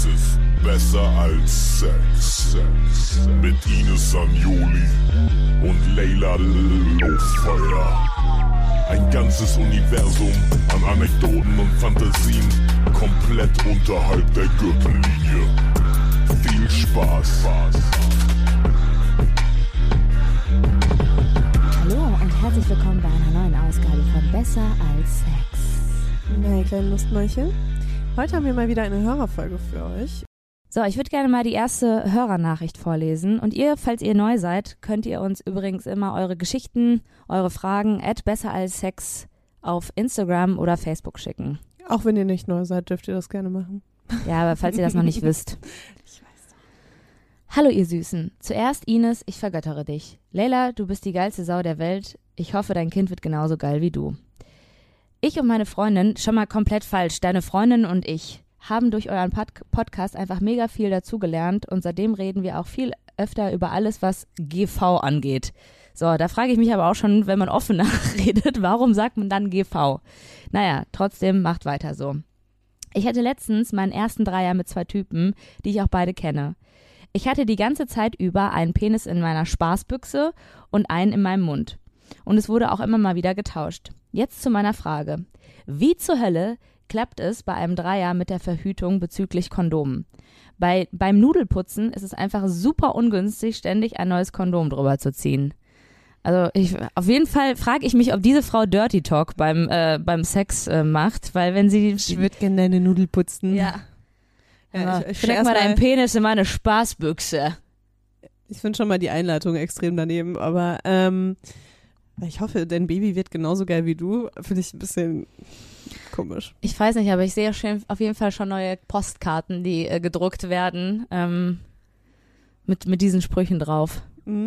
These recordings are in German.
ist besser als Sex. Mit Ines Sanjoli und Leila Lofeuer. Ein ganzes Universum an Anekdoten und Fantasien, komplett unterhalb der Gürtellinie. Viel Spaß. Hallo und herzlich willkommen bei einer neuen Ausgabe von Besser als Sex. Na, ihr kleinen Lustmäulchen. Heute haben wir mal wieder eine Hörerfolge für euch. So, ich würde gerne mal die erste Hörernachricht vorlesen. Und ihr, falls ihr neu seid, könnt ihr uns übrigens immer eure Geschichten, eure Fragen @besseralssex auf Instagram oder Facebook schicken. Auch wenn ihr nicht neu seid, dürft ihr das gerne machen. Ja, aber falls ihr das noch nicht wisst. Ich weiß doch. Hallo ihr Süßen. Zuerst Ines, ich vergöttere dich. Leila, du bist die geilste Sau der Welt. Ich hoffe, dein Kind wird genauso geil wie du. Ich und meine Freundin, schon mal komplett falsch, deine Freundin und ich, haben durch euren Podcast einfach mega viel dazugelernt und seitdem reden wir auch viel öfter über alles, was GV angeht. So, da frage ich mich aber auch schon, wenn man offen nachredet, warum sagt man dann GV? Naja, trotzdem macht weiter so. Ich hatte letztens meinen ersten Dreier mit 2 Typen, die ich auch beide kenne. Ich hatte die ganze Zeit über einen Penis in meiner Spaßbüchse und einen in meinem Mund. Und es wurde auch immer mal wieder getauscht. Jetzt zu meiner Frage. Wie zur Hölle klappt es bei einem Dreier mit der Verhütung bezüglich Kondomen? Beim Nudelputzen ist es einfach super ungünstig, ständig ein neues Kondom drüber zu ziehen. Also auf jeden Fall frage ich mich, ob diese Frau Dirty Talk beim Sex macht, weil wenn sie... Ich würde gerne deine Nudel putzen. Ja. Ich Steck mal deinen Penis in meine Spaßbüchse. Ich finde schon mal die Einleitung extrem daneben, aber ich hoffe, dein Baby wird genauso geil wie du. Finde ich ein bisschen komisch. Ich weiß nicht, aber ich sehe auf jeden Fall schon neue Postkarten, die gedruckt werden mit diesen Sprüchen drauf.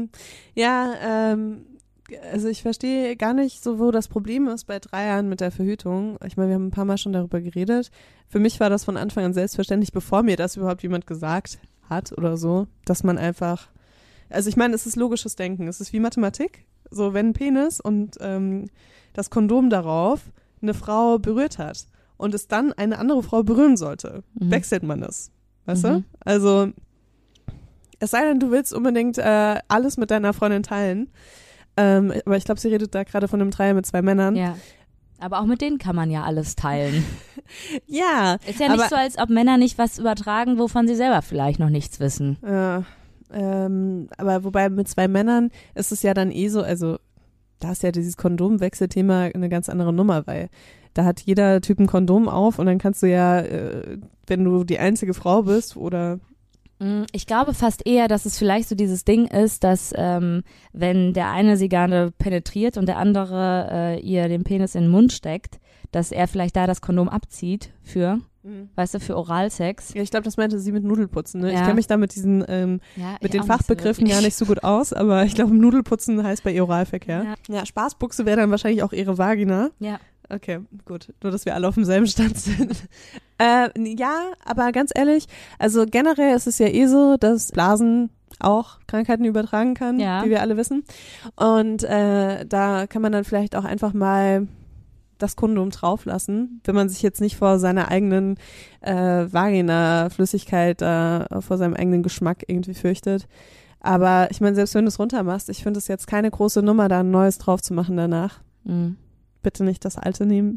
Ja, also ich verstehe gar nicht so, wo das Problem ist bei Dreiern mit der Verhütung. Ich meine, wir haben ein paar Mal schon darüber geredet. Für mich war das von Anfang an selbstverständlich, bevor mir das überhaupt jemand gesagt hat oder so, dass man einfach, also ich meine, es ist logisches Denken, es ist wie Mathematik. So, wenn ein Penis und das Kondom darauf eine Frau berührt hat und es dann eine andere Frau berühren sollte, wechselt man es. Weißt du? Also, es sei denn, du willst unbedingt alles mit deiner Freundin teilen. Aber ich glaube, sie redet da gerade von einem Dreier mit 2 Männern. Ja. Aber auch mit denen kann man ja alles teilen. Ja. Ist ja nicht so, als ob Männer nicht was übertragen, wovon sie selber vielleicht noch nichts wissen. Ja. Aber wobei mit 2 Männern ist es ja dann so, also da ist ja dieses Kondomwechselthema eine ganz andere Nummer, weil da hat jeder Typ ein Kondom auf und dann kannst du ja, wenn du die einzige Frau bist oder... Ich glaube fast eher, dass es vielleicht so dieses Ding ist, dass wenn der eine sie gerne penetriert und der andere ihr den Penis in den Mund steckt, dass er vielleicht da das Kondom abzieht für, weißt du, für Oralsex. Ja, ich glaube, das meinte sie mit Nudelputzen. Ne? Ja. Ich kenne mich da mit diesen mit den Fachbegriffen ja nicht so gut aus, aber ich glaube, Nudelputzen heißt bei ihr Oralverkehr. Ja, Spaßbuchse wäre dann wahrscheinlich auch ihre Vagina. Ja. Okay, gut. Nur, dass wir alle auf demselben Stand sind. Ja, aber ganz ehrlich, also generell ist es ja so, dass Blasen auch Krankheiten übertragen kann, wie wir alle wissen. Und da kann man dann vielleicht auch einfach mal das Kondom drauf lassen, wenn man sich jetzt nicht vor seiner eigenen Vagina-Flüssigkeit, vor seinem eigenen Geschmack irgendwie fürchtet. Aber ich meine, selbst wenn du es runter machst, ich finde es jetzt keine große Nummer, da ein neues drauf zu machen danach. Bitte nicht das alte nehmen.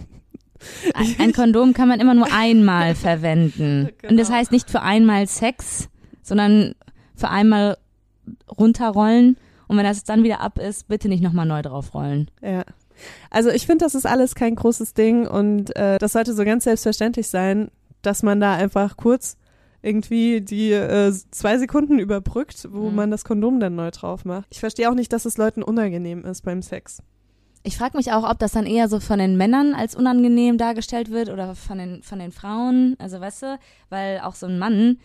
Ein Kondom kann man immer nur einmal verwenden. Genau. Und das heißt nicht für einmal Sex, sondern für einmal runterrollen. Und wenn das dann wieder ab ist, bitte nicht nochmal neu draufrollen. Ja. Also ich finde, das ist alles kein großes Ding und das sollte so ganz selbstverständlich sein, dass man da einfach kurz irgendwie die 2 Sekunden überbrückt, wo man das Kondom dann neu drauf macht. Ich verstehe auch nicht, dass es Leuten unangenehm ist beim Sex. Ich frage mich auch, ob das dann eher so von den Männern als unangenehm dargestellt wird oder von den Frauen. Also weißt du, weil auch so ein Mann,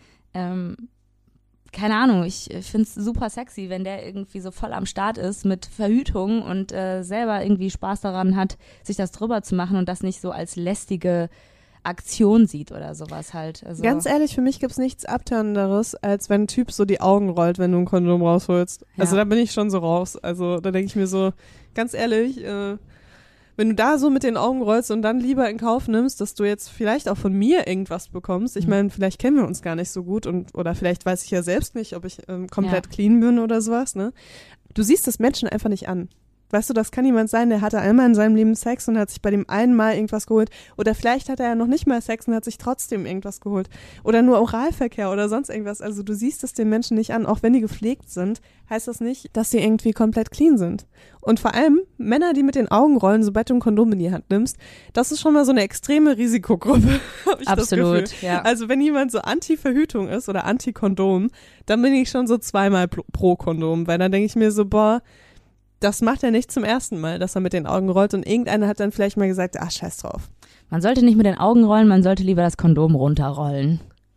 keine Ahnung, ich finde es super sexy, wenn der irgendwie so voll am Start ist mit Verhütung und selber irgendwie Spaß daran hat, sich das drüber zu machen und das nicht so als lästige Aktion sieht oder sowas halt. Also ganz ehrlich, für mich gibt's nichts Abtörnenderes, als wenn ein Typ so die Augen rollt, wenn du ein Kondom rausholst. Ja. Also da bin ich schon so raus. Also da denke ich mir so, ganz ehrlich, Wenn du da so mit den Augen rollst und dann lieber in Kauf nimmst, dass du jetzt vielleicht auch von mir irgendwas bekommst. Ich meine, vielleicht kennen wir uns gar nicht so gut oder vielleicht weiß ich ja selbst nicht, ob ich komplett clean bin oder sowas, ne? Du siehst das Menschen einfach nicht an. Weißt du, das kann jemand sein, der hatte einmal in seinem Leben Sex und hat sich bei dem einen Mal irgendwas geholt. Oder vielleicht hat er ja noch nicht mal Sex und hat sich trotzdem irgendwas geholt. Oder nur Oralverkehr oder sonst irgendwas. Also du siehst es den Menschen nicht an. Auch wenn die gepflegt sind, heißt das nicht, dass sie irgendwie komplett clean sind. Und vor allem Männer, die mit den Augen rollen, sobald du ein Kondom in die Hand nimmst, das ist schon mal so eine extreme Risikogruppe, habe ich Absolut, das Gefühl. ja. Also wenn jemand so Anti-Verhütung ist oder Anti-Kondom, dann bin ich schon so 2-mal pro Kondom. Weil dann denke ich mir so, boah, das macht er nicht zum ersten Mal, dass er mit den Augen rollt und irgendeiner hat dann vielleicht mal gesagt, scheiß drauf. Man sollte nicht mit den Augen rollen, man sollte lieber das Kondom runterrollen.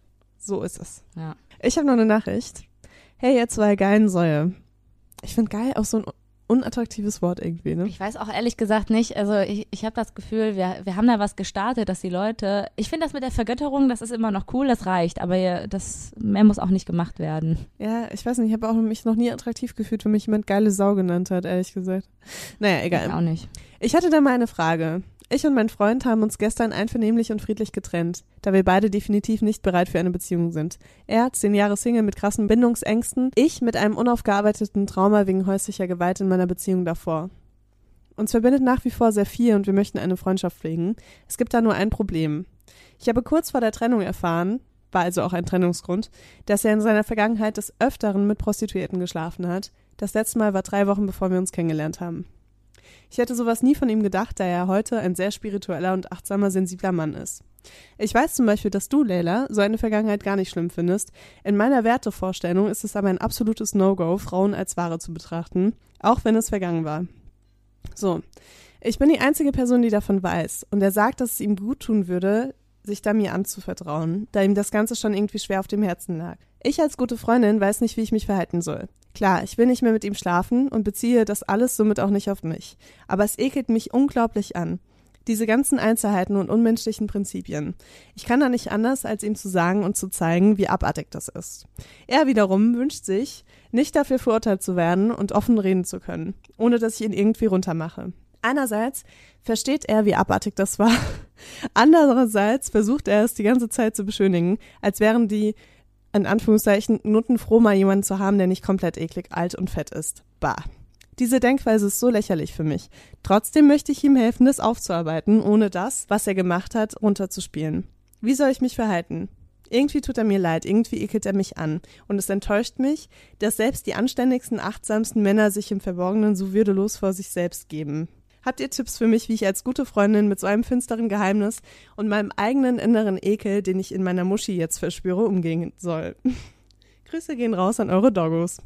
So ist es. Ja. Ich habe noch eine Nachricht. Hey, ihr zwei geilen Säue. Ich finde geil auch so ein unattraktives Wort irgendwie, ne? Ich weiß auch ehrlich gesagt nicht, also ich habe das Gefühl, wir haben da was gestartet, dass die Leute, ich finde das mit der Vergötterung, das ist immer noch cool, das reicht, aber mehr muss auch nicht gemacht werden. Ja, ich weiß nicht, ich habe auch mich noch nie attraktiv gefühlt, wenn mich jemand geile Sau genannt hat, ehrlich gesagt. Naja, egal. Ich auch nicht. Ich hatte da mal eine Frage. Ich und mein Freund haben uns gestern einvernehmlich und friedlich getrennt, da wir beide definitiv nicht bereit für eine Beziehung sind. Er, 10 Jahre Single mit krassen Bindungsängsten, ich mit einem unaufgearbeiteten Trauma wegen häuslicher Gewalt in meiner Beziehung davor. Uns verbindet nach wie vor sehr viel und wir möchten eine Freundschaft pflegen. Es gibt da nur ein Problem. Ich habe kurz vor der Trennung erfahren, war also auch ein Trennungsgrund, dass er in seiner Vergangenheit des Öfteren mit Prostituierten geschlafen hat. Das letzte Mal war 3 Wochen, bevor wir uns kennengelernt haben. Ich hätte sowas nie von ihm gedacht, da er heute ein sehr spiritueller und achtsamer, sensibler Mann ist. Ich weiß zum Beispiel, dass du, Leila, so eine Vergangenheit gar nicht schlimm findest. In meiner Wertevorstellung ist es aber ein absolutes No-Go, Frauen als Ware zu betrachten, auch wenn es vergangen war. So, ich bin die einzige Person, die davon weiß. Und er sagt, dass es ihm gut tun würde, sich da mir anzuvertrauen, da ihm das Ganze schon irgendwie schwer auf dem Herzen lag. Ich als gute Freundin weiß nicht, wie ich mich verhalten soll. Klar, ich will nicht mehr mit ihm schlafen und beziehe das alles somit auch nicht auf mich. Aber es ekelt mich unglaublich an. Diese ganzen Einzelheiten und unmenschlichen Prinzipien. Ich kann da nicht anders, als ihm zu sagen und zu zeigen, wie abartig das ist. Er wiederum wünscht sich, nicht dafür verurteilt zu werden und offen reden zu können, ohne dass ich ihn irgendwie runtermache. Einerseits versteht er, wie abartig das war. Andererseits versucht er es die ganze Zeit zu beschönigen, als wären die, in Anführungszeichen, Nutten froh, mal jemanden zu haben, der nicht komplett eklig, alt und fett ist. Bah. Diese Denkweise ist so lächerlich für mich. Trotzdem möchte ich ihm helfen, das aufzuarbeiten, ohne das, was er gemacht hat, runterzuspielen. Wie soll ich mich verhalten? Irgendwie tut er mir leid, irgendwie ekelt er mich an. Und es enttäuscht mich, dass selbst die anständigsten, achtsamsten Männer sich im Verborgenen so würdelos vor sich selbst geben. Habt ihr Tipps für mich, wie ich als gute Freundin mit so einem finsteren Geheimnis und meinem eigenen inneren Ekel, den ich in meiner Muschi jetzt verspüre, umgehen soll? Grüße gehen raus an eure Doggos.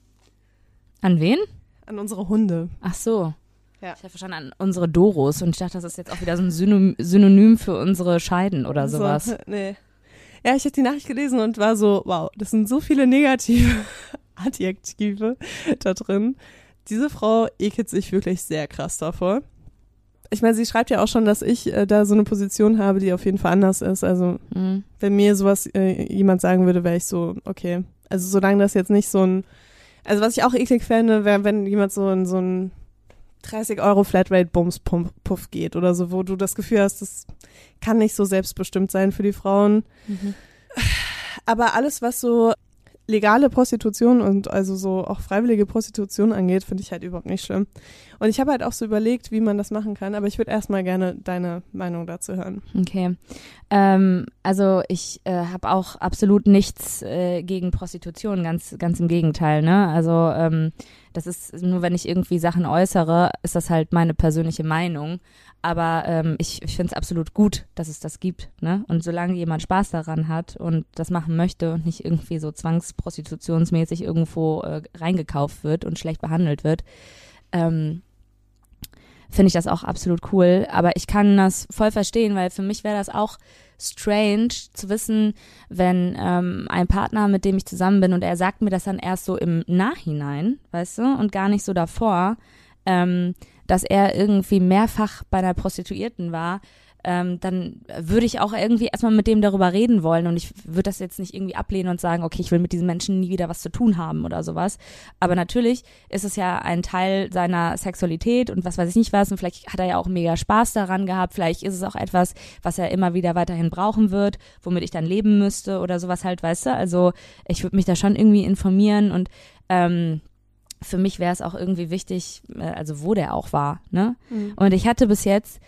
An wen? An unsere Hunde. Ach so. Ja. Ich habe verstanden, an unsere Doros und ich dachte, das ist jetzt auch wieder so ein Synonym für unsere Scheiden oder sowas. So, nee. Ja, ich habe die Nachricht gelesen und war so, wow, das sind so viele negative Adjektive da drin. Diese Frau ekelt sich wirklich sehr krass davor. Ich meine, sie schreibt ja auch schon, dass ich da so eine Position habe, die auf jeden Fall anders ist. Also wenn mir sowas jemand sagen würde, wäre ich so, okay. Also solange das jetzt nicht so ein, also was ich auch eklig fände, wäre, wenn jemand so in so ein 30 € Flatrate-Bums-Puff geht oder so, wo du das Gefühl hast, das kann nicht so selbstbestimmt sein für die Frauen. Mhm. Aber alles, was so legale Prostitution und also so auch freiwillige Prostitution angeht, finde ich halt überhaupt nicht schlimm. Und ich habe halt auch so überlegt, wie man das machen kann, aber ich würde erstmal gerne deine Meinung dazu hören. Okay. Also ich habe auch absolut nichts gegen Prostitution, ganz im Gegenteil, ne? Also das ist nur, wenn ich irgendwie Sachen äußere, ist das halt meine persönliche Meinung. Aber ich finde es absolut gut, dass es das gibt, ne? Und solange jemand Spaß daran hat und das machen möchte und nicht irgendwie so zwangsprostitutionsmäßig irgendwo reingekauft wird und schlecht behandelt wird, finde ich das auch absolut cool. Aber ich kann das voll verstehen, weil für mich wäre das auch strange zu wissen, wenn ein Partner, mit dem ich zusammen bin und er sagt mir das dann erst so im Nachhinein, weißt du, und gar nicht so davor, dass er irgendwie mehrfach bei einer Prostituierten war, dann würde ich auch irgendwie erstmal mit dem darüber reden wollen und ich würde das jetzt nicht irgendwie ablehnen und sagen, okay, ich will mit diesen Menschen nie wieder was zu tun haben oder sowas. Aber natürlich ist es ja ein Teil seiner Sexualität und was weiß ich nicht was und vielleicht hat er ja auch mega Spaß daran gehabt, vielleicht ist es auch etwas, was er immer wieder weiterhin brauchen wird, womit ich dann leben müsste oder sowas halt, weißt du? Also ich würde mich da schon irgendwie informieren und für mich wäre es auch irgendwie wichtig, also wo der auch war, ne? Mhm. Und ich hatte bis jetzt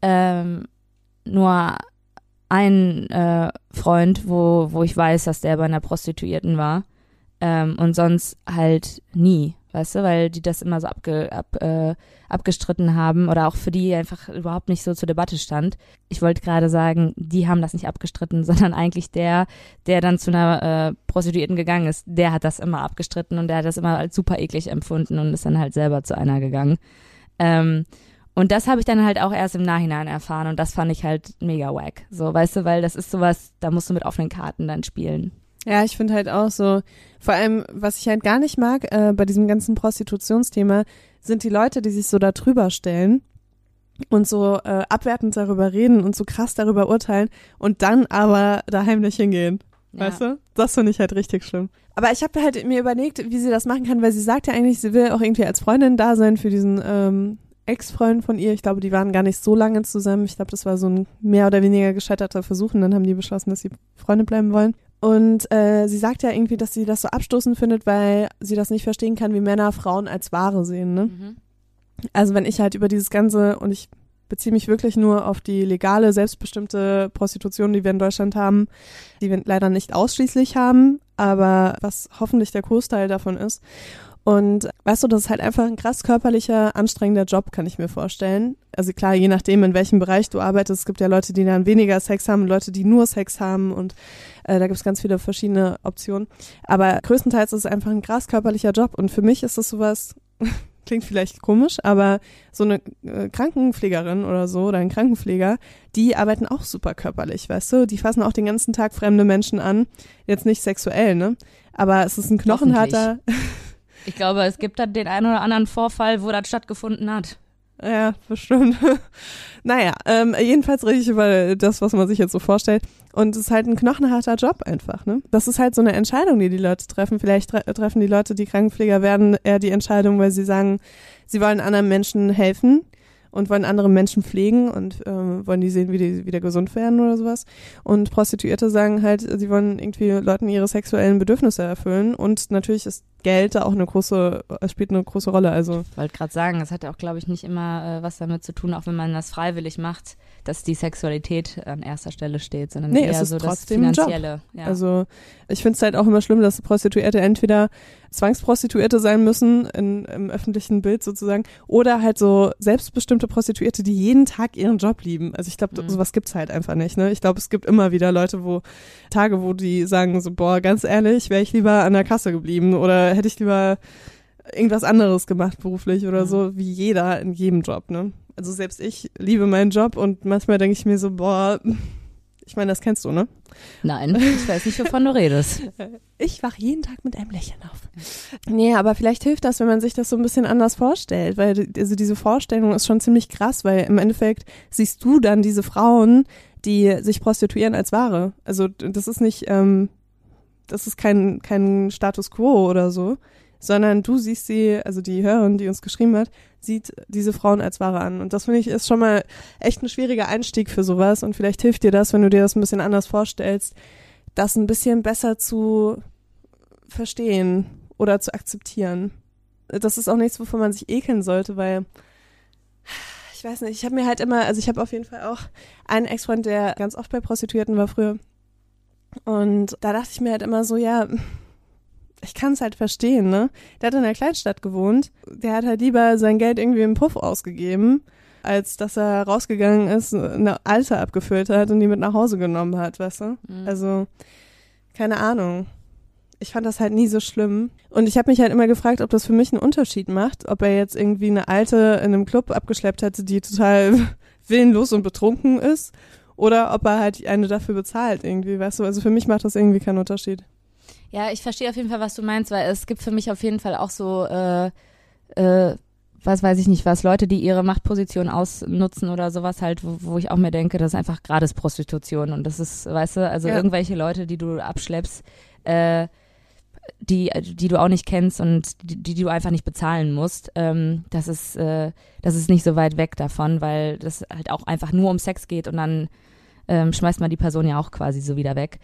nur einen Freund, wo ich weiß, dass der bei einer Prostituierten war und sonst halt nie, weißt du, weil die das immer so abgestritten haben oder auch für die einfach überhaupt nicht so zur Debatte stand. Ich wollte gerade sagen, die haben das nicht abgestritten, sondern eigentlich der dann zu einer Prostituierten gegangen ist, der hat das immer abgestritten und der hat das immer als super eklig empfunden und ist dann halt selber zu einer gegangen. Und das habe ich dann halt auch erst im Nachhinein erfahren und das fand ich halt mega wack. So, weißt du, weil das ist sowas, da musst du mit offenen Karten dann spielen. Ja, ich finde halt auch so, vor allem, was ich halt gar nicht mag bei diesem ganzen Prostitutionsthema, sind die Leute, die sich so da drüber stellen und so abwertend darüber reden und so krass darüber urteilen und dann aber da heimlich hingehen. Ja. Weißt du? Das finde ich halt richtig schlimm. Aber ich habe halt mir überlegt, wie sie das machen kann, weil sie sagt ja eigentlich, sie will auch irgendwie als Freundin da sein für diesen Ex-Freund von ihr. Ich glaube, die waren gar nicht so lange zusammen. Ich glaube, das war so ein mehr oder weniger gescheiterter Versuch und dann haben die beschlossen, dass sie Freunde bleiben wollen. Und sie sagt ja irgendwie, dass sie das so abstoßend findet, weil sie das nicht verstehen kann, wie Männer Frauen als Ware sehen, ne? Mhm. Also wenn ich halt über dieses Ganze, und ich beziehe mich wirklich nur auf die legale, selbstbestimmte Prostitution, die wir in Deutschland haben, die wir leider nicht ausschließlich haben, aber was hoffentlich der Großteil davon ist. Und weißt du, das ist halt einfach ein krass körperlicher, anstrengender Job, kann ich mir vorstellen. Also klar, je nachdem, in welchem Bereich du arbeitest, es gibt ja Leute, die dann weniger Sex haben, Leute, die nur Sex haben und da gibt es ganz viele verschiedene Optionen. Aber größtenteils ist es einfach ein krass körperlicher Job und für mich ist das sowas, klingt vielleicht komisch, aber so eine Krankenpflegerin oder so oder ein Krankenpfleger, die arbeiten auch super körperlich, weißt du? Die fassen auch den ganzen Tag fremde Menschen an, jetzt nicht sexuell, ne? Aber es ist ein knochenharter... Ich glaube, es gibt da den einen oder anderen Vorfall, wo das stattgefunden hat. Ja, bestimmt. Naja, jedenfalls rede ich über das, was man sich jetzt so vorstellt. Und es ist halt ein knochenharter Job einfach, ne? Das ist halt so eine Entscheidung, die Leute treffen. Vielleicht treffen die Leute, die Krankenpfleger werden, eher die Entscheidung, weil sie sagen, sie wollen anderen Menschen helfen und wollen andere Menschen pflegen und wollen die sehen, wie die wieder gesund werden oder sowas. Und Prostituierte sagen halt, sie wollen irgendwie Leuten ihre sexuellen Bedürfnisse erfüllen und natürlich ist Geld da auch spielt eine große Rolle. Also ich wollte gerade sagen, das hat ja auch, glaube ich, nicht immer was damit zu tun, auch wenn man das freiwillig macht, dass die Sexualität an erster Stelle steht, sondern eher es ist so das trotzdem Finanzielle. Ja. Also ich finde es halt auch immer schlimm, dass Prostituierte entweder Zwangsprostituierte sein müssen im öffentlichen Bild sozusagen oder halt so selbstbestimmte Prostituierte, die jeden Tag ihren Job lieben. Also ich glaube, sowas gibt's halt einfach nicht. Ne? Ich glaube, es gibt immer wieder Leute, Tage, wo die sagen so, boah, ganz ehrlich, wäre ich lieber an der Kasse geblieben oder hätte ich lieber irgendwas anderes gemacht beruflich oder so, wie jeder in jedem Job. Ne? Also selbst ich liebe meinen Job und manchmal denke ich mir so, boah, ich meine, das kennst du, ne? Nein, ich weiß nicht, wovon du redest. Ich wach jeden Tag mit einem Lächeln auf. Nee, aber vielleicht hilft das, wenn man sich das so ein bisschen anders vorstellt, weil also diese Vorstellung ist schon ziemlich krass, weil im Endeffekt siehst du dann diese Frauen, die sich prostituieren als Ware. Also das ist nicht, das ist kein Status Quo oder so, sondern du siehst sie, also die Hörerin, die uns geschrieben hat, sieht diese Frauen als Ware an. Und das finde ich ist schon mal echt ein schwieriger Einstieg für sowas. Und vielleicht hilft dir das, wenn du dir das ein bisschen anders vorstellst, das ein bisschen besser zu verstehen oder zu akzeptieren. Das ist auch nichts, wovon man sich ekeln sollte, weil ich weiß nicht, ich habe mir halt immer, also ich habe auf jeden Fall auch einen Ex-Freund, der ganz oft bei Prostituierten war früher. Und da dachte ich mir halt immer so, ja, ich kann es halt verstehen, ne? Der hat in einer Kleinstadt gewohnt. Der hat halt lieber sein Geld irgendwie im Puff ausgegeben, als dass er rausgegangen ist, eine Alte abgefüllt hat und die mit nach Hause genommen hat, weißt du? Mhm. Also, keine Ahnung. Ich fand das halt nie so schlimm. Und ich habe mich halt immer gefragt, ob das für mich einen Unterschied macht, ob er jetzt irgendwie eine Alte in einem Club abgeschleppt hätte, die total willenlos und betrunken ist, oder ob er halt eine dafür bezahlt irgendwie, weißt du? Also für mich macht das irgendwie keinen Unterschied. Ja, ich verstehe auf jeden Fall, was du meinst, weil es gibt für mich auf jeden Fall auch so was weiß ich nicht was, Leute, die ihre Machtposition ausnutzen oder sowas halt, wo ich auch mir denke, das ist einfach gratis Prostitution und das ist, weißt du, also irgendwelche Leute, die du abschleppst, die du auch nicht kennst und die du einfach nicht bezahlen musst, das ist nicht so weit weg davon, weil das halt auch einfach nur um Sex geht und dann schmeißt man die Person ja auch quasi so wieder weg.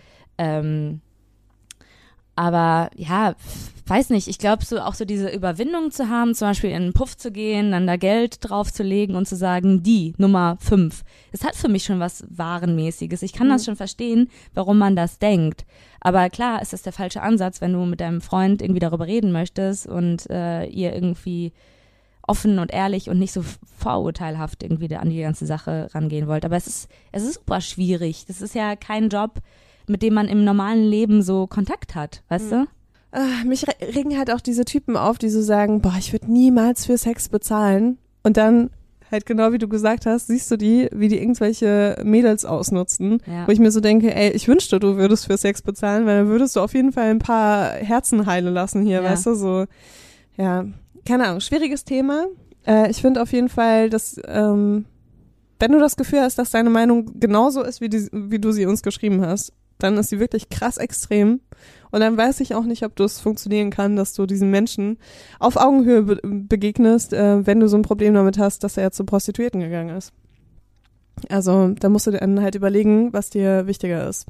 Aber ja, weiß nicht, ich glaube so auch so diese Überwindung zu haben, zum Beispiel in einen Puff zu gehen, dann da Geld draufzulegen und zu sagen, die Nummer 5. Es hat für mich schon was Warenmäßiges. Ich kann das schon verstehen, warum man das denkt. Aber klar ist das der falsche Ansatz, wenn du mit deinem Freund irgendwie darüber reden möchtest und ihr irgendwie offen und ehrlich und nicht so vorurteilhaft irgendwie an die ganze Sache rangehen wollt. Aber es ist super schwierig. Das ist ja kein Job, mit dem man im normalen Leben so Kontakt hat, weißt du? Mich regen halt auch diese Typen auf, die so sagen, boah, ich würde niemals für Sex bezahlen. Und dann halt genau wie du gesagt hast, siehst du die, wie die irgendwelche Mädels ausnutzen, wo ich mir so denke, ey, ich wünschte, du würdest für Sex bezahlen, weil dann würdest du auf jeden Fall ein paar Herzen heilen lassen hier, weißt du, so, ja, keine Ahnung, schwieriges Thema. Ich finde auf jeden Fall, dass, wenn du das Gefühl hast, dass deine Meinung genauso ist, wie du sie uns geschrieben hast, dann ist sie wirklich krass extrem. Und dann weiß ich auch nicht, ob das funktionieren kann, dass du diesen Menschen auf Augenhöhe begegnest, wenn du so ein Problem damit hast, dass er zu Prostituierten gegangen ist. Also da musst du dir dann halt überlegen, was dir wichtiger ist.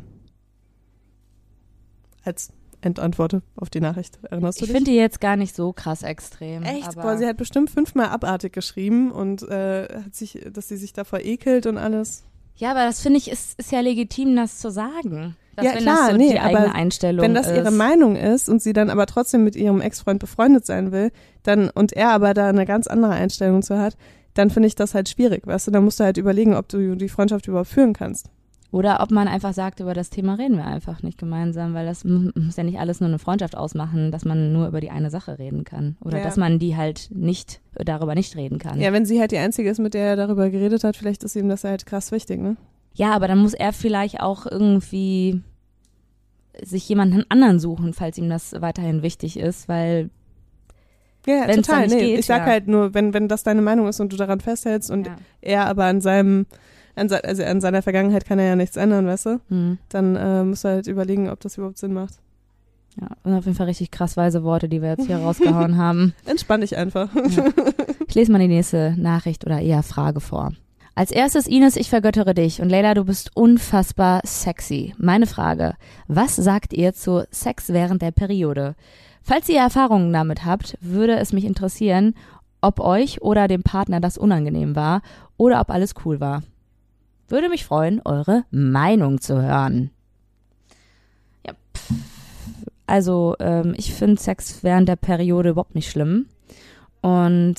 Als Endantwort auf die Nachricht. Erinnerst du dich? Ich finde die jetzt gar nicht so krass extrem. Echt? Boah, sie hat bestimmt 5-mal abartig geschrieben und dass sie sich davor ekelt und alles. Ja, aber das finde ich, ist ja legitim, das zu sagen. Ja, klar, das so die eigene Einstellung wenn das ist. ihre Meinung ist und sie dann aber trotzdem mit ihrem Ex-Freund befreundet sein will, dann und er aber da eine ganz andere Einstellung zu hat, dann finde ich das halt schwierig, weißt du? Dann musst du halt überlegen, ob du die Freundschaft überhaupt führen kannst. Oder ob man einfach sagt, über das Thema reden wir einfach nicht gemeinsam, weil das muss ja nicht alles nur eine Freundschaft ausmachen, dass man nur über die eine Sache reden kann. Oder dass man die halt darüber nicht reden kann. Ja, wenn sie halt die Einzige ist, mit der er darüber geredet hat, vielleicht ist ihm das halt krass wichtig, ne? Ja, aber dann muss er vielleicht auch irgendwie sich jemanden anderen suchen, falls ihm das weiterhin wichtig ist, weil ja, wenn's total. dann nicht geht, ich sag halt nur, wenn das deine Meinung ist und du daran festhältst und er aber an seiner Vergangenheit kann er ja nichts ändern, weißt du? Dann musst du halt überlegen, ob das überhaupt Sinn macht. Ja, und auf jeden Fall richtig krass weise Worte, die wir jetzt hier rausgehauen haben. Entspann dich einfach. Ja. Ich lese mal die nächste Nachricht oder eher Frage vor. Als erstes, Ines, ich vergöttere dich und Leila, du bist unfassbar sexy. Meine Frage, was sagt ihr zu Sex während der Periode? Falls ihr Erfahrungen damit habt, würde es mich interessieren, ob euch oder dem Partner das unangenehm war oder ob alles cool war. Würde mich freuen, eure Meinung zu hören. Ja, also ich finde Sex während der Periode überhaupt nicht schlimm und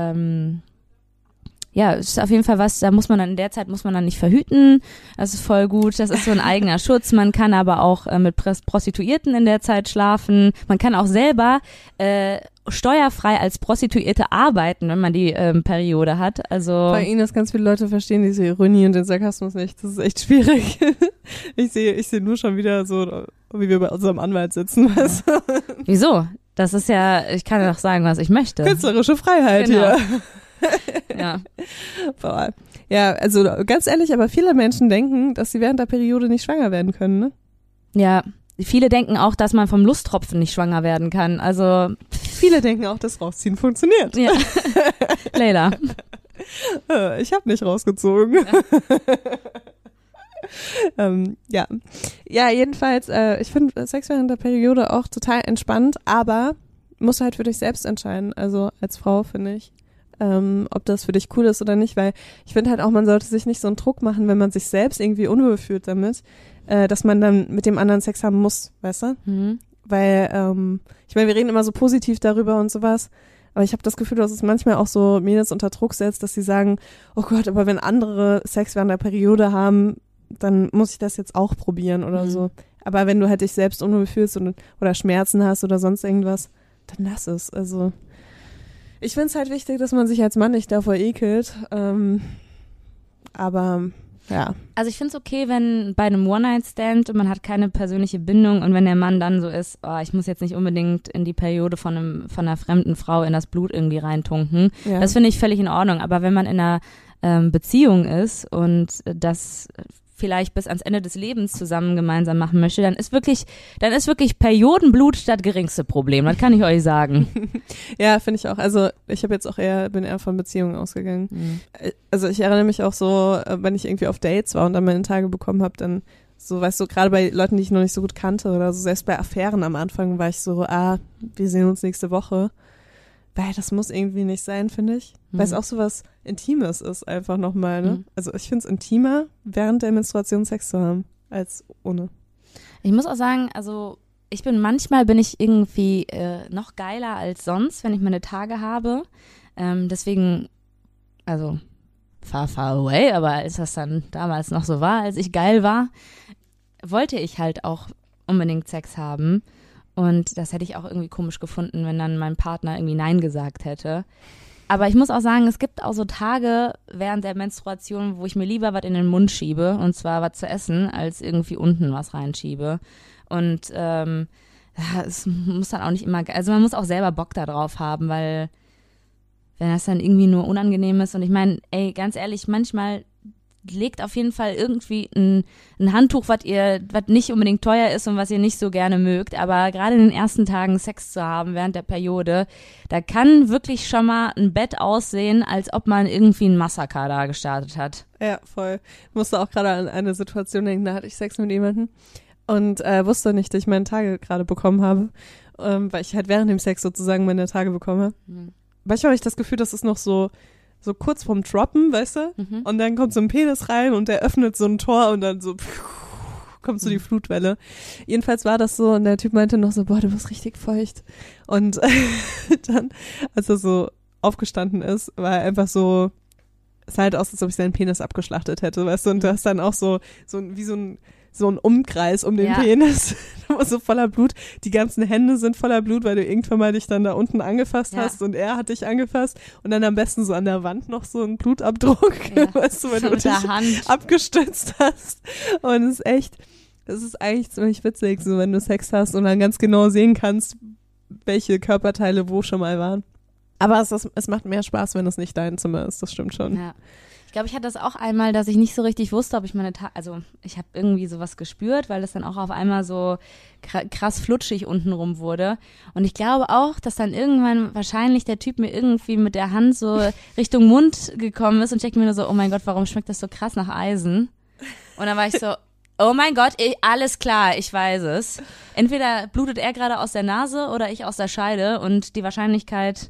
ja, ist auf jeden Fall was, da muss man dann in der Zeit nicht verhüten. Das ist voll gut. Das ist so ein eigener Schutz. Man kann aber auch mit Prostituierten in der Zeit schlafen. Man kann auch selber steuerfrei als Prostituierte arbeiten, wenn man die Periode hat. Also bei Ines ganz viele Leute verstehen diese Ironie und den Sarkasmus nicht. Das ist echt schwierig. Ich sehe nur schon wieder so, wie wir bei unserem Anwalt sitzen. Weißt du? Wieso? Das ist ja, ich kann ja doch sagen, was ich möchte. Künstlerische Freiheit genau. Hier. Ja. Boah. Ja, also ganz ehrlich, aber viele Menschen denken, dass sie während der Periode nicht schwanger werden können, ne? Ja, viele denken auch, dass man vom Lusttropfen nicht schwanger werden kann. Also viele denken auch, dass Rausziehen funktioniert. Ja. Leila. Ich habe nicht rausgezogen. Ja. Ja, jedenfalls, ich finde Sex während der Periode auch total entspannt, aber musst du halt für dich selbst entscheiden. Also als Frau, finde ich. Ob das für dich cool ist oder nicht, weil ich finde halt auch, man sollte sich nicht so einen Druck machen, wenn man sich selbst irgendwie unwohl fühlt damit, dass man dann mit dem anderen Sex haben muss, weißt du? Mhm. Weil, ich meine, wir reden immer so positiv darüber und sowas, aber ich habe das Gefühl, dass es manchmal auch so Mädels unter Druck setzt, dass sie sagen, oh Gott, aber wenn andere Sex während der Periode haben, dann muss ich das jetzt auch probieren oder so. Aber wenn du halt dich selbst unwohl fühlst oder Schmerzen hast oder sonst irgendwas, dann lass es, also ich finde es halt wichtig, dass man sich als Mann nicht davor ekelt, aber ja. Also ich finde es okay, wenn bei einem One-Night-Stand und man hat keine persönliche Bindung und wenn der Mann dann so ist, oh, ich muss jetzt nicht unbedingt in die Periode von einer fremden Frau in das Blut irgendwie reintunken. Ja. Das finde ich völlig in Ordnung. Aber wenn man in einer Beziehung ist und das vielleicht bis ans Ende des Lebens zusammen gemeinsam machen möchte, dann ist wirklich Periodenblut das geringste Problem. Das kann ich euch sagen. Ja, finde ich auch. Also ich bin eher von Beziehungen ausgegangen. Mhm. Also ich erinnere mich auch so, wenn ich irgendwie auf Dates war und dann meine Tage bekommen habe, dann so, weißt du, gerade bei Leuten, die ich noch nicht so gut kannte oder so, selbst bei Affären am Anfang war ich so, wir sehen uns nächste Woche. Weil das muss irgendwie nicht sein, finde ich. Weil es auch so was Intimes ist einfach nochmal, ne? Mhm. Also ich finde es intimer, während der Menstruation Sex zu haben, als ohne. Ich muss auch sagen, also manchmal bin ich irgendwie noch geiler als sonst, wenn ich meine Tage habe. Deswegen, also far away, aber als das dann damals noch so war, als ich geil war, wollte ich halt auch unbedingt Sex haben. Und das hätte ich auch irgendwie komisch gefunden, wenn dann mein Partner irgendwie Nein gesagt hätte. Aber ich muss auch sagen, es gibt auch so Tage während der Menstruation, wo ich mir lieber was in den Mund schiebe, und zwar was zu essen, als irgendwie unten was reinschiebe. Und es muss dann auch nicht immer, also man muss auch selber Bock da drauf haben, weil wenn das dann irgendwie nur unangenehm ist und ich meine, ey, ganz ehrlich, manchmal legt auf jeden Fall irgendwie ein Handtuch, was nicht unbedingt teuer ist und was ihr nicht so gerne mögt, aber gerade in den ersten Tagen Sex zu haben während der Periode, da kann wirklich schon mal ein Bett aussehen, als ob man irgendwie ein Massaker da gestartet hat. Ja, voll. Ich musste auch gerade an eine Situation denken, da hatte ich Sex mit jemandem und wusste nicht, dass ich meine Tage gerade bekommen habe, weil ich halt während dem Sex sozusagen meine Tage bekomme. Manchmal habe ich das Gefühl, das ist noch so kurz vorm Droppen, weißt du? Mhm. Und dann kommt so ein Penis rein und der öffnet so ein Tor und dann so kommt so die Flutwelle. Jedenfalls war das so und der Typ meinte noch so, boah, du bist richtig feucht. Und dann, als er so aufgestanden ist, war er einfach so, es sah halt aus, als ob ich seinen Penis abgeschlachtet hätte, weißt du? Und du hast dann auch so ein Umkreis um den Penis, so voller Blut. Die ganzen Hände sind voller Blut, weil du irgendwann mal dich dann da unten angefasst hast und er hat dich angefasst und dann am besten so an der Wand noch so ein Blutabdruck, weißt du, weil du dich abgestützt hast. Und es ist eigentlich ziemlich witzig, so wenn du Sex hast und dann ganz genau sehen kannst, welche Körperteile wo schon mal waren. Aber es macht mehr Spaß, wenn es nicht dein Zimmer ist, das stimmt schon. Ja. Ich glaube, ich hatte das auch einmal, dass ich nicht so richtig wusste, ob ich also ich habe irgendwie sowas gespürt, weil das dann auch auf einmal so krass flutschig untenrum wurde. Und ich glaube auch, dass dann irgendwann wahrscheinlich der Typ mir irgendwie mit der Hand so Richtung Mund gekommen ist und ich denke mir nur so, oh mein Gott, warum schmeckt das so krass nach Eisen? Und dann war ich so, oh mein Gott, alles klar, ich weiß es. Entweder blutet er gerade aus der Nase oder ich aus der Scheide und die Wahrscheinlichkeit,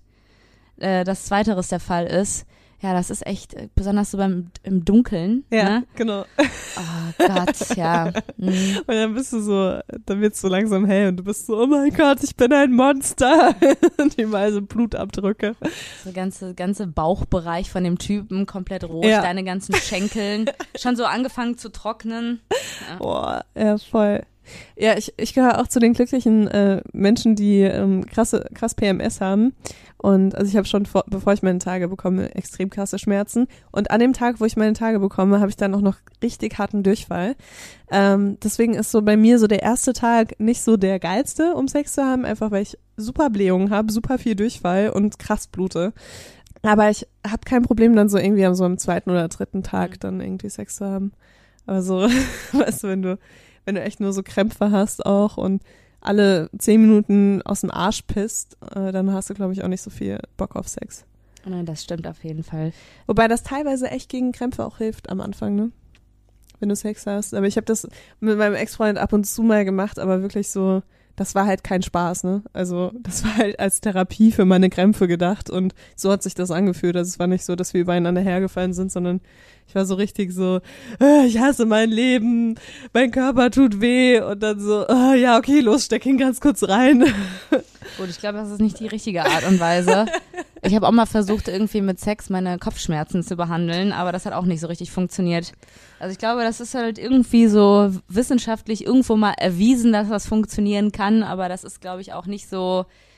dass Zweiteres der Fall ist, ja, das ist echt, besonders so im Dunkeln. Ja, ne? Genau. Oh Gott, ja. Mhm. Und dann dann wird es so langsam hell und du bist so, oh mein Gott, ich bin ein Monster. Und überall so Blutabdrücke. Der ganze Bauchbereich von dem Typen komplett rot, Ja. deine ganzen Schenkeln, schon so angefangen zu trocknen. Ja. Boah, ja, voll. Ja, ich gehöre auch zu den glücklichen Menschen, die krass PMS haben. Und also ich habe schon, bevor ich meine Tage bekomme, extrem krasse Schmerzen. Und an dem Tag, wo ich meine Tage bekomme, habe ich dann auch noch richtig harten Durchfall. Deswegen ist so bei mir so der erste Tag nicht so der geilste, um Sex zu haben, einfach weil ich super Blähungen habe, super viel Durchfall und krass blute. Aber ich habe kein Problem, dann so irgendwie am zweiten oder dritten Tag dann irgendwie Sex zu haben. Aber so, weißt du, wenn du echt nur so Krämpfe hast auch und alle 10 Minuten aus dem Arsch pisst, dann hast du, glaube ich, auch nicht so viel Bock auf Sex. Nein, das stimmt auf jeden Fall. Wobei das teilweise echt gegen Krämpfe auch hilft am Anfang, ne? Wenn du Sex hast. Aber ich habe das mit meinem Ex-Freund ab und zu mal gemacht, aber wirklich so, das war halt kein Spaß, ne? Also das war halt als Therapie für meine Krämpfe gedacht und so hat sich das angefühlt. Also es war nicht so, dass wir übereinander hergefallen sind, sondern ich war so richtig so, ich hasse mein Leben, mein Körper tut weh und dann so, ja, okay, los, steck ihn ganz kurz rein. Gut, ich glaube, das ist nicht die richtige Art und Weise. Ich habe auch mal versucht, irgendwie mit Sex meine Kopfschmerzen zu behandeln, aber das hat auch nicht so richtig funktioniert. Also ich glaube, das ist halt irgendwie so wissenschaftlich irgendwo mal erwiesen, dass das funktionieren kann, aber das ist, glaube ich, auch nicht so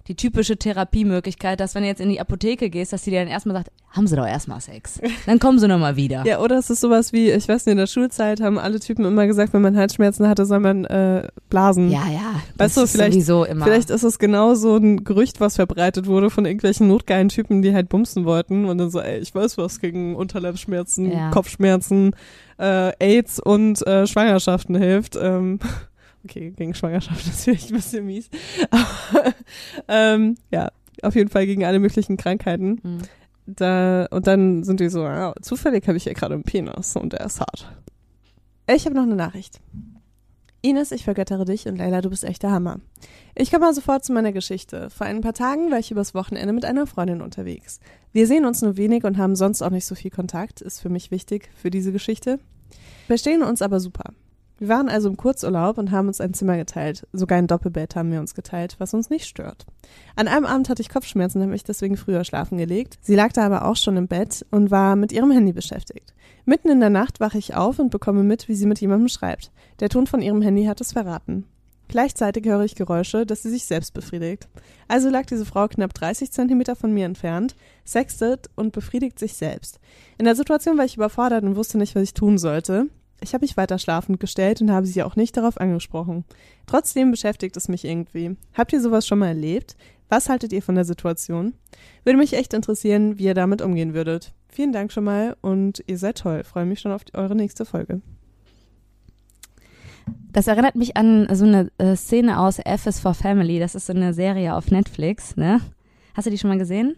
die typische Therapiemöglichkeit, dass wenn du jetzt in die Apotheke gehst, dass die dir dann erstmal sagt, haben sie doch erstmal Sex. Dann kommen sie nochmal wieder. Ja, oder es ist sowas wie, ich weiß nicht, in der Schulzeit haben alle Typen immer gesagt, wenn man Halsschmerzen hatte, soll man blasen. Ja, Weißt du, vielleicht ist es genau so ein Gerücht, was verbreitet wurde von irgendwelchen notgeilen Typen, die halt bumsen wollten und dann so, ey, ich weiß was gegen Unterleibsschmerzen, Kopfschmerzen, AIDS und Schwangerschaften hilft. Okay, gegen Schwangerschaft ist vielleicht ein bisschen mies. Aber ja, auf jeden Fall gegen alle möglichen Krankheiten. Und dann sind die so, ja, zufällig habe ich ja gerade einen Penis und der ist hart. Ich habe noch eine Nachricht. Ines, ich vergöttere dich und Leila, du bist echt der Hammer. Ich komme mal sofort zu meiner Geschichte. Vor ein paar Tagen war ich übers Wochenende mit einer Freundin unterwegs. Wir sehen uns nur wenig und haben sonst auch nicht so viel Kontakt, ist für mich wichtig für diese Geschichte. Verstehen uns aber super. Wir waren also im Kurzurlaub und haben uns ein Zimmer geteilt. Sogar ein Doppelbett haben wir uns geteilt, was uns nicht stört. An einem Abend hatte ich Kopfschmerzen, habe mich deswegen früher schlafen gelegt. Sie lag da aber auch schon im Bett und war mit ihrem Handy beschäftigt. Mitten in der Nacht wache ich auf und bekomme mit, wie sie mit jemandem schreibt. Der Ton von ihrem Handy hat es verraten. Gleichzeitig höre ich Geräusche, dass sie sich selbst befriedigt. Also lag diese Frau knapp 30 Zentimeter von mir entfernt, sextet und befriedigt sich selbst. In der Situation war ich überfordert und wusste nicht, was ich tun sollte. Ich habe mich weiter schlafend gestellt und habe sie auch nicht darauf angesprochen. Trotzdem beschäftigt es mich irgendwie. Habt ihr sowas schon mal erlebt? Was haltet ihr von der Situation? Würde mich echt interessieren, wie ihr damit umgehen würdet. Vielen Dank schon mal und ihr seid toll. Freue mich schon auf eure nächste Folge. Das erinnert mich an so eine Szene aus F is for Family. Das ist so eine Serie auf Netflix, ne? Hast du die schon mal gesehen?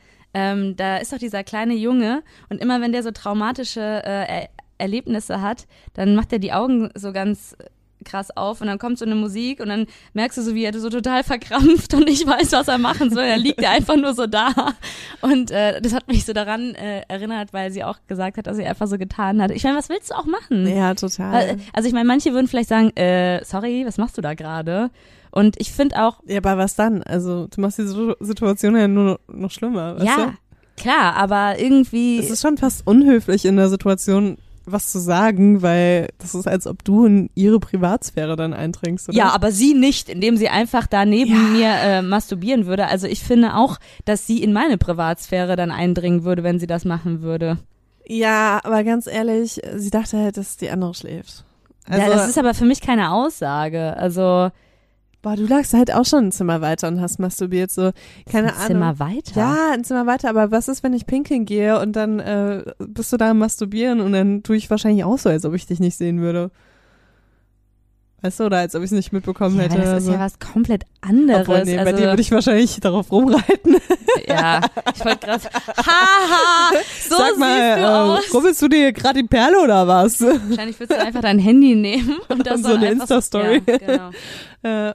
Da ist doch dieser kleine Junge und immer wenn der so traumatische Erlebnisse hat, dann macht er die Augen so ganz krass auf und dann kommt so eine Musik und dann merkst du so, wie er so total verkrampft und nicht weiß, was er machen soll. Er liegt ja einfach nur so da und das hat mich so daran erinnert, weil sie auch gesagt hat, dass sie einfach so getan hat. Ich meine, was willst du auch machen? Ja, total. Also ich meine, manche würden vielleicht sagen, sorry, was machst du da gerade? Und ich finde auch... Ja, aber was dann? Also du machst die Situation ja nur noch schlimmer, weißt du? Klar, aber irgendwie... Es ist schon fast unhöflich in der Situation, was zu sagen, weil das ist, als ob du in ihre Privatsphäre dann eindringst, oder? Ja, aber sie nicht, indem sie einfach da neben mir masturbieren würde. Also ich finde auch, dass sie in meine Privatsphäre dann eindringen würde, wenn sie das machen würde. Ja, aber ganz ehrlich, sie dachte halt, dass die andere schläft. Also, ja, das ist aber für mich keine Aussage. Also... Boah, du lagst halt auch schon ein Zimmer weiter und hast masturbiert, so, keine Ahnung. Ein Zimmer weiter? Ja, ein Zimmer weiter, aber was ist, wenn ich pinkeln gehe und dann bist du da am Masturbieren und dann tue ich wahrscheinlich auch so, als ob ich dich nicht sehen würde. Weißt du, oder als ob ich es nicht mitbekommen hätte. Das ist ja was komplett anderes. Obwohl, nee, bei dir würde ich wahrscheinlich darauf rumreiten. Ja, ich wollte gerade, haha, so Sag mal, siehst du aus. rubbelst du dir gerade die Perle oder was? Wahrscheinlich würdest du einfach dein Handy nehmen und das so eine Insta-Story. Ja, genau.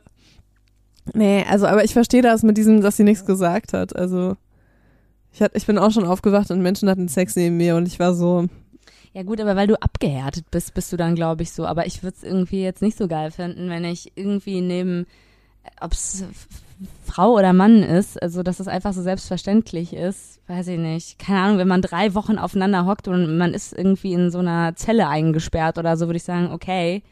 Nee, also, aber ich verstehe das mit diesem, dass sie nichts gesagt hat. Also, ich bin auch schon aufgewacht und Menschen hatten Sex neben mir und ich war so. Ja gut, aber weil du abgehärtet bist, bist du dann, glaube ich, so. Aber ich würde es irgendwie jetzt nicht so geil finden, wenn ich irgendwie neben, ob es Frau oder Mann ist, also dass es einfach so selbstverständlich ist, weiß ich nicht. Keine Ahnung, wenn man 3 Wochen aufeinander hockt und man ist irgendwie in so einer Zelle eingesperrt oder so, würde ich sagen, okay,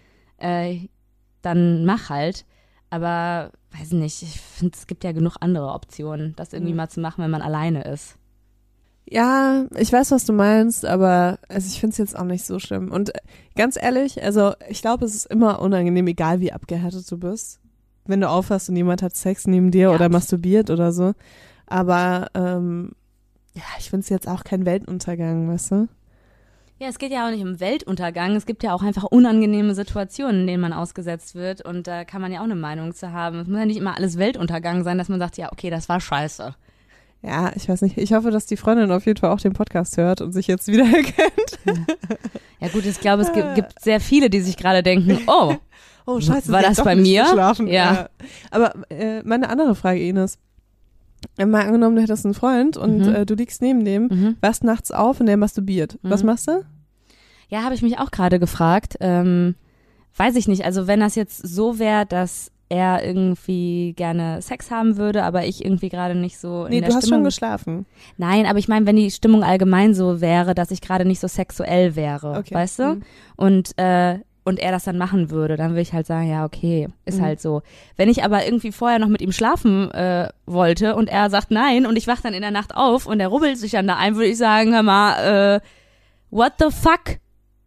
dann mach halt. Aber, weiß nicht, ich finde, es gibt ja genug andere Optionen, das irgendwie mal zu machen, wenn man alleine ist. Ja, ich weiß, was du meinst, aber also ich finde es jetzt auch nicht so schlimm. Und ganz ehrlich, also ich glaube, es ist immer unangenehm, egal wie abgehärtet du bist. Wenn du aufhörst und jemand hat Sex neben dir oder masturbiert oder so. Aber ja, ich finde es jetzt auch kein Weltuntergang, weißt du? Ja, es geht ja auch nicht um Weltuntergang. Es gibt ja auch einfach unangenehme Situationen, in denen man ausgesetzt wird. Und da kann man ja auch eine Meinung zu haben. Es muss ja nicht immer alles Weltuntergang sein, dass man sagt, ja, okay, das war scheiße. Ja, ich weiß nicht. Ich hoffe, dass die Freundin auf jeden Fall auch den Podcast hört und sich jetzt wiedererkennt. Ja gut, ich glaube, es gibt sehr viele, die sich gerade denken, oh scheiße, war das bei mir? Ja. Aber meine andere Frage, Ines. Mal angenommen, du hättest einen Freund und du liegst neben dem, wachst nachts auf und der masturbiert. Was machst du? Ja, habe ich mich auch gerade gefragt. Weiß ich nicht. Also wenn das jetzt so wäre, dass er irgendwie gerne Sex haben würde, aber ich irgendwie gerade nicht so in der Stimmung. Nee, du hast schon geschlafen. Nein, aber ich meine, wenn die Stimmung allgemein so wäre, dass ich gerade nicht so sexuell wäre, okay. Weißt du? Und und er das dann machen würde, dann würde ich halt sagen, ja, okay, ist halt so. Wenn ich aber irgendwie vorher noch mit ihm schlafen wollte und er sagt nein und ich wach dann in der Nacht auf und er rubbelt sich dann da ein, würde ich sagen, hör mal, what the fuck?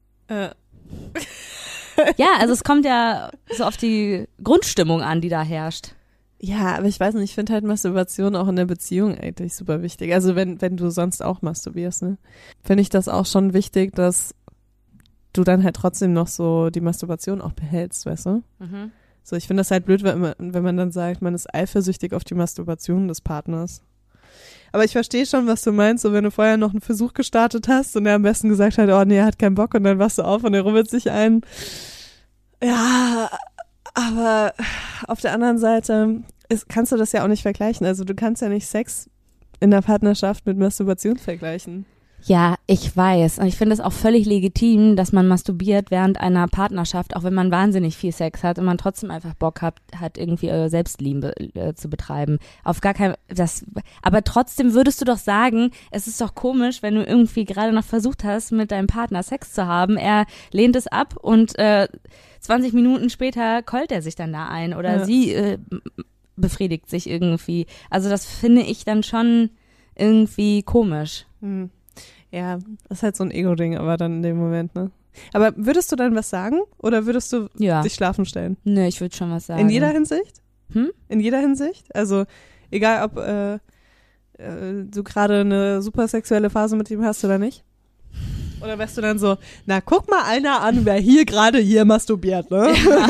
Ja, also es kommt ja so auf die Grundstimmung an, die da herrscht. Ja, aber ich weiß nicht, ich finde halt Masturbation auch in der Beziehung eigentlich super wichtig. Also wenn du sonst auch masturbierst, ne, finde ich das auch schon wichtig, dass du dann halt trotzdem noch so die Masturbation auch behältst, weißt du? Mhm. So, ich finde das halt blöd, wenn man dann sagt, man ist eifersüchtig auf die Masturbation des Partners. Aber ich verstehe schon, was du meinst, so wenn du vorher noch einen Versuch gestartet hast und er am besten gesagt hat, oh nee, er hat keinen Bock und dann wachst du auf und er rubbelt sich ein. Ja, aber auf der anderen Seite kannst du das ja auch nicht vergleichen. Also du kannst ja nicht Sex in der Partnerschaft mit Masturbation vergleichen. Ja, ich weiß. Und ich finde es auch völlig legitim, dass man masturbiert während einer Partnerschaft, auch wenn man wahnsinnig viel Sex hat und man trotzdem einfach Bock hat irgendwie Selbstliebe zu betreiben. Auf gar kein, aber trotzdem würdest du doch sagen, es ist doch komisch, wenn du irgendwie gerade noch versucht hast, mit deinem Partner Sex zu haben. Er lehnt es ab und 20 Minuten später keult er sich dann da ein oder sie befriedigt sich irgendwie. Also das finde ich dann schon irgendwie komisch. Ja, das ist halt so ein Ego-Ding, aber dann in dem Moment, ne? Aber würdest du dann was sagen oder würdest du dich schlafen stellen? Nee, ich würde schon was sagen. In jeder Hinsicht? Hm? In jeder Hinsicht? Also egal, ob du gerade eine super sexuelle Phase mit ihm hast oder nicht? Oder wärst du dann so, na guck mal einer an, wer hier masturbiert, ne? Ja.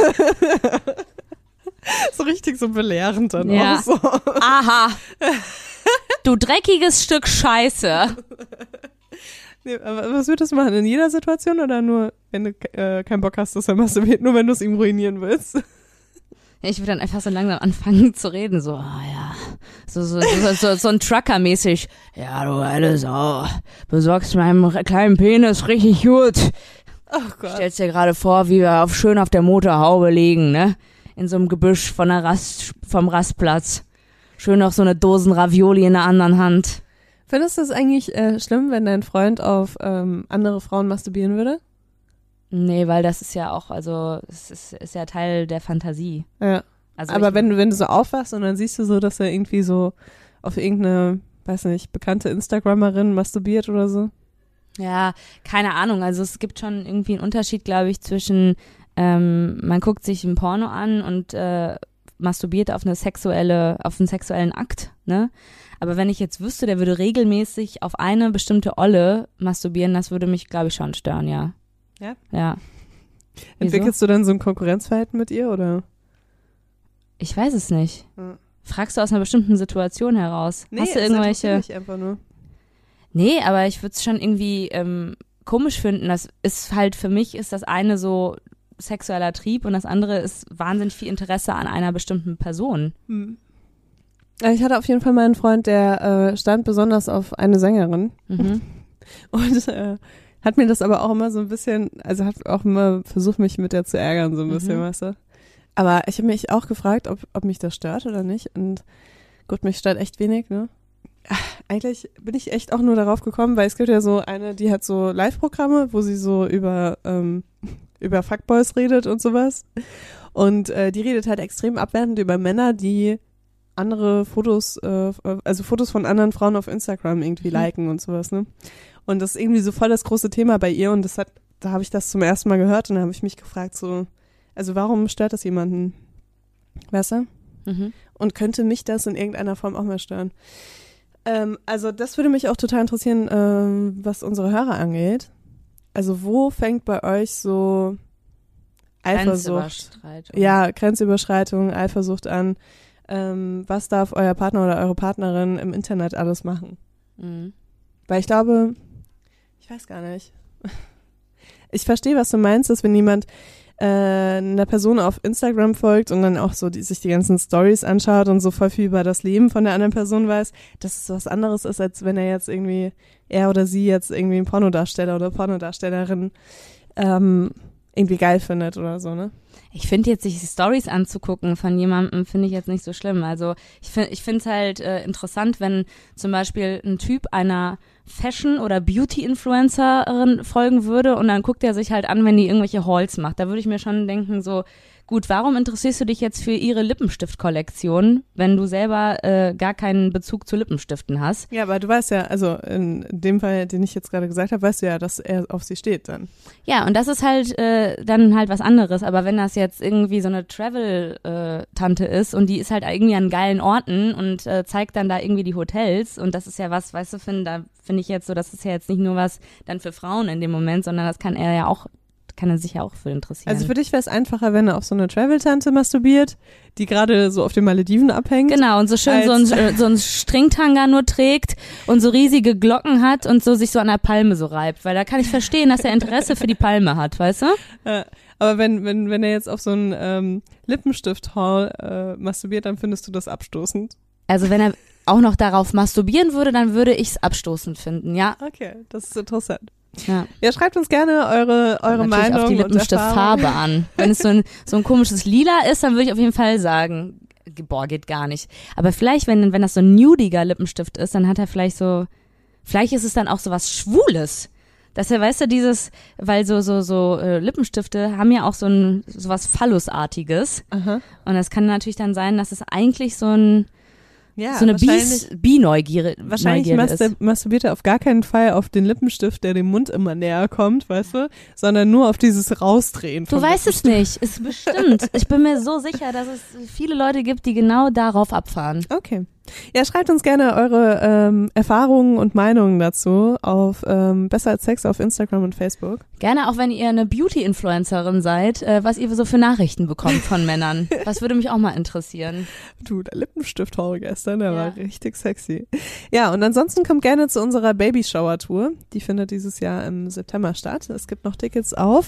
So richtig so belehrend dann auch so. Aha. Du dreckiges Stück Scheiße. Nee, aber was würdest du machen? In jeder Situation oder nur, wenn du keinen Bock hast, dass er masturbiert, nur wenn du es ihm ruinieren willst? Ja, ich würde dann einfach so langsam anfangen zu reden, so, ja, so ein Trucker-mäßig. Ja, du alte Sau, besorgst meinem kleinen Penis richtig gut. Oh Gott. Stellst dir gerade vor, wie wir schön auf der Motorhaube liegen, ne? In so einem Gebüsch vom Rastplatz. Schön noch so eine Dosen Ravioli in der anderen Hand. Findest du es eigentlich schlimm, wenn dein Freund auf andere Frauen masturbieren würde? Nee, weil das ist ja auch, also es ist ja Teil der Fantasie. Ja. Also aber wenn du so aufwachst und dann siehst du so, dass er irgendwie so auf irgendeine, weiß nicht, bekannte Instagrammerin masturbiert oder so? Ja, keine Ahnung. Also es gibt schon irgendwie einen Unterschied, glaube ich, zwischen man guckt sich ein Porno an und masturbiert auf einen sexuellen Akt, ne? Aber wenn ich jetzt wüsste, der würde regelmäßig auf eine bestimmte Olle masturbieren, das würde mich, glaube ich, schon stören, ja. Ja? Ja. Entwickelst du dann so ein Konkurrenzverhalten mit ihr, oder? Ich weiß es nicht. Ja. Fragst du aus einer bestimmten Situation heraus? Nee, hast du irgendwelche? Mich einfach nur. Nee, aber ich würde es schon irgendwie komisch finden. Das ist halt, für mich ist das eine so sexueller Trieb und das andere ist wahnsinnig viel Interesse an einer bestimmten Person. Ich hatte auf jeden Fall mal einen Freund, der stand besonders auf eine Sängerin und hat mir das aber auch immer so ein bisschen, also hat auch immer versucht, mich mit der zu ärgern, so ein bisschen, weißt du. Aber ich habe mich auch gefragt, ob mich das stört oder nicht und gut, mich stört echt wenig, ne. Eigentlich bin ich echt auch nur darauf gekommen, weil es gibt ja so eine, die hat so Live-Programme, wo sie so über Fuckboys redet und sowas. Und die redet halt extrem abwertend über Männer, die andere Fotos, also Fotos von anderen Frauen auf Instagram irgendwie liken und sowas, ne? Und das ist irgendwie so voll das große Thema bei ihr und da habe ich das zum ersten Mal gehört und da habe ich mich gefragt, so, also warum stört das jemanden? Weißt du? Und könnte mich das in irgendeiner Form auch mal stören? Also das würde mich auch total interessieren, was unsere Hörer angeht. Also wo fängt bei euch so Eifersucht, Grenzüberschreitung, Eifersucht an? Was darf euer Partner oder eure Partnerin im Internet alles machen? Weil ich glaube, ich weiß gar nicht. Ich verstehe, was du meinst, dass wenn jemand einer Person auf Instagram folgt und dann auch so sich die ganzen Stories anschaut und so voll viel über das Leben von der anderen Person weiß, dass es was anderes ist, als wenn er oder sie jetzt irgendwie einen Pornodarsteller oder Pornodarstellerin irgendwie geil findet oder so, ne? Ich finde jetzt, sich Stories anzugucken von jemandem, finde ich jetzt nicht so schlimm. Also ich finde es halt interessant, wenn zum Beispiel ein Typ einer Fashion- oder Beauty-Influencerin folgen würde und dann guckt er sich halt an, wenn die irgendwelche Hauls macht. Da würde ich mir schon denken, so, gut, warum interessierst du dich jetzt für ihre Lippenstift-Kollektion, wenn du selber gar keinen Bezug zu Lippenstiften hast? Ja, aber du weißt ja, also in dem Fall, den ich jetzt gerade gesagt habe, weißt du ja, dass er auf sie steht dann. Ja, und das ist halt dann halt was anderes. Aber wenn das jetzt irgendwie so eine Travel-Tante ist und die ist halt irgendwie an geilen Orten und zeigt dann da irgendwie die Hotels und das ist ja was, weißt du, da finde ich jetzt so, das ist ja jetzt nicht nur was dann für Frauen in dem Moment, sondern das kann er sich ja auch für interessieren. Also für dich wäre es einfacher, wenn er auf so eine Travel-Tante masturbiert, die gerade so auf den Malediven abhängt. Genau, und so schön so ein Stringtanga nur trägt und so riesige Glocken hat und so sich so an der Palme so reibt. Weil da kann ich verstehen, dass er Interesse für die Palme hat, weißt du? Aber wenn er jetzt auf so einen Lippenstift-Haul masturbiert, dann findest du das abstoßend? Also wenn er auch noch darauf masturbieren würde, dann würde ich es abstoßend finden, ja. Okay, das ist interessant. Ja, schreibt uns gerne eure Meinung auf die Lippenstiftfarbe an. Wenn es so ein komisches Lila ist, dann würde ich auf jeden Fall sagen, boah, geht gar nicht. Aber vielleicht, wenn das so ein nudiger Lippenstift ist, dann hat er vielleicht ist es dann auch so was Schwules. Dass er, weißt du, weil so Lippenstifte haben ja auch so was Phallusartiges. Aha. Und das kann natürlich dann sein, dass es eigentlich so eine wahrscheinlich Bi-Neugierde ist. Masturbiert er auf gar keinen Fall auf den Lippenstift, der dem Mund immer näher kommt, weißt du, sondern nur auf dieses Rausdrehen. Du weißt es nicht, ist bestimmt. Ich bin mir so sicher, dass es viele Leute gibt, die genau darauf abfahren. Okay. Ja, schreibt uns gerne eure Erfahrungen und Meinungen dazu auf Besser als Sex auf Instagram und Facebook. Gerne auch, wenn ihr eine Beauty-Influencerin seid, was ihr so für Nachrichten bekommt von Männern. Das würde mich auch mal interessieren. Du, der Lippenstift-Haul gestern, der war richtig sexy. Ja, und ansonsten kommt gerne zu unserer Babyshower-Tour. Die findet dieses Jahr im September statt. Es gibt noch Tickets auf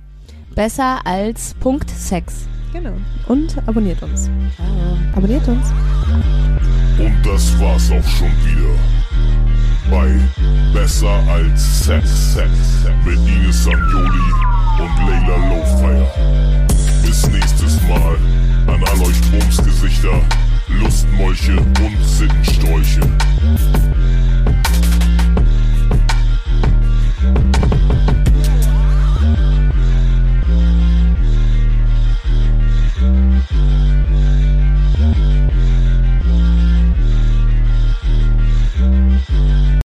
Besser als .sex. Genau. Und abonniert uns. Ciao. Abonniert uns. Und das war's auch schon wieder bei Besser als Sex mit Ines Sanjoli und Leila Lowfire. Bis nächstes Mal an all euch Bumsgesichter, Lustmolche und Sittensträuche.